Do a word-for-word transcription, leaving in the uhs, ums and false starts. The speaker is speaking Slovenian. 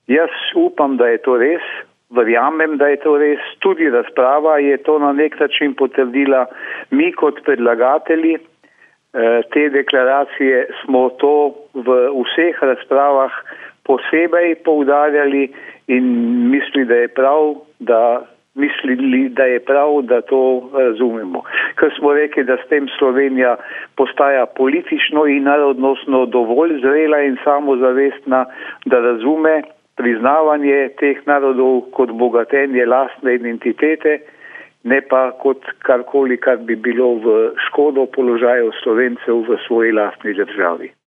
Jaz upam, da je to res, verjamem, da je to res. Tudi razprava je to na nek način potrdila. Mi kot predlagatelji te deklaracije smo to v vseh razpravah posebej poudarjali in misli, da je prav, da mislili, da je prav, da to razumemo. Ker smo rekli, da s tem Slovenija postaja politično in narodnostno dovolj zrela in samozavestna, da razume priznavanje teh narodov kot bogatenje lastne identitete, ne pa kot karkoli, kar bi bilo v škodo položaju Slovencev v svoji lastni državi.